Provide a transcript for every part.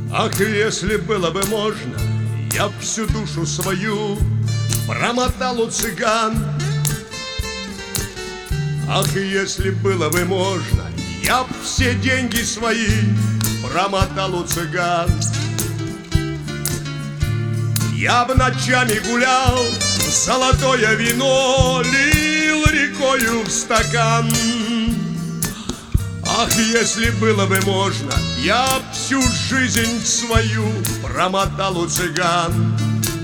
Ах, если было бы можно, я б всю душу свою промотал у цыган. Ах, если было бы можно, я б все деньги свои промотал у цыган. Я б ночами гулял, золотое вино лил рекою в стакан. Ах, если было бы можно, я б всю жизнь свою промотал у цыган.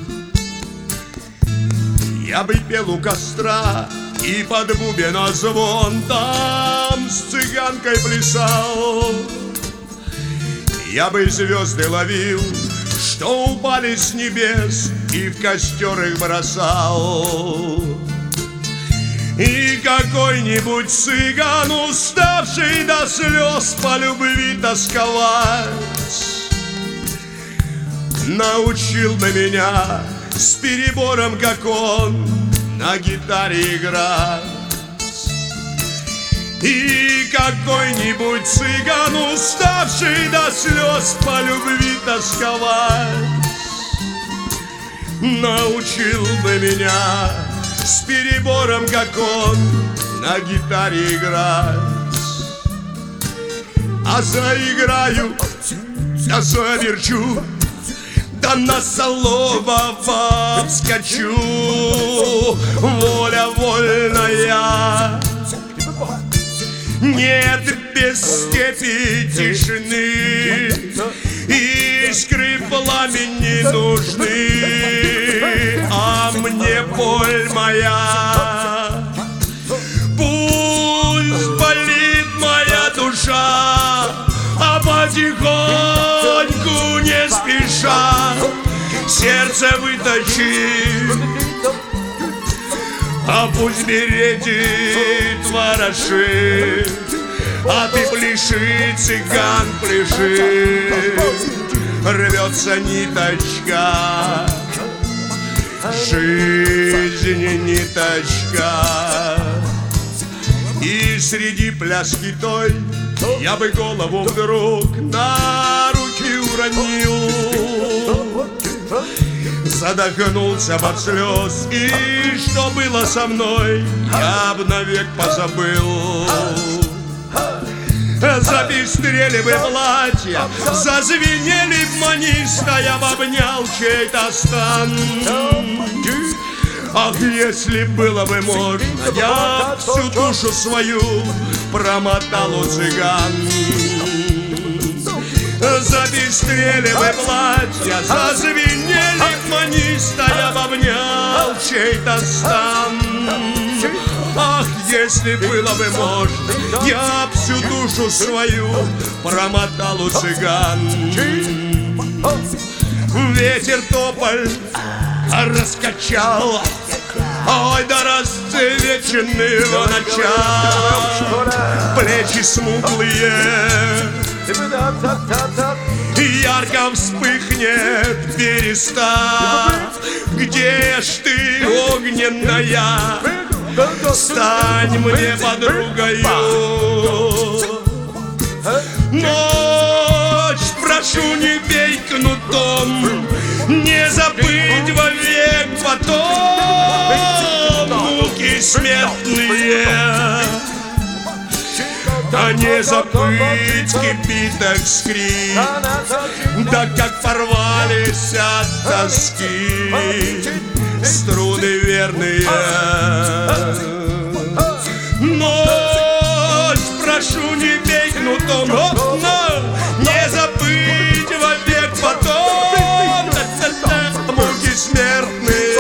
Я бы пел у костра и под бубенозвон там с цыганкой плясал. Я бы звезды ловил, что упали с небес, и в костер их бросал. И какой-нибудь цыган, уставший до слез по любви тосковать, научил бы меня с перебором, как он, на гитаре играть. И какой-нибудь цыган, уставший до слез по любви тосковать, научил бы меня с перебором, как он, на гитаре играть. А заиграю, да заверчу, да на Солового вскочу. Воля вольная, нет без степи тишины, искры пламени нужны, а мне боль моя. Пусть болит моя душа, а потихоньку, не спеша, сердце выточи. А пусть бередит ворошит, а ты пляши, цыган, пляши. Рвется ниточка, жизни ниточка. И среди пляски той я бы голову вдруг на руки уронил, задохнулся от слез, и что было со мной, я б навек позабыл. Запестрели бы платья, зазвенели б маниста, я б обнял чей-то стан. Ах, если было бы можно, я всю душу свою промотал у цыган. Запестрели бы платья, зазвенели б маниста, я б обнял чей-то стан. Ах, если было бы можно, я всю душу свою промотал у цыган. Ветер тополь раскачал, ой, да расцвеченного начала. Плечи смуглые, ярко вспыхнет береста. Где ж ты, огненная, стань мне подругою. Ночь, прошу, не бей кнутом, не забыть вовек потом муки смертные. Да не забыть кипиток скрип, да как порвались от тоски струны верные. Ночь, прошу, не бей кнутом, но не забыть вовек потом муки смертные.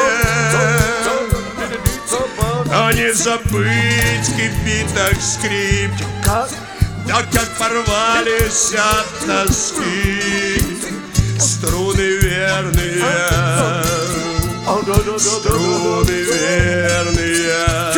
А не забыть кипиток скрип, да как порвались от тоски струны верные, струны верные.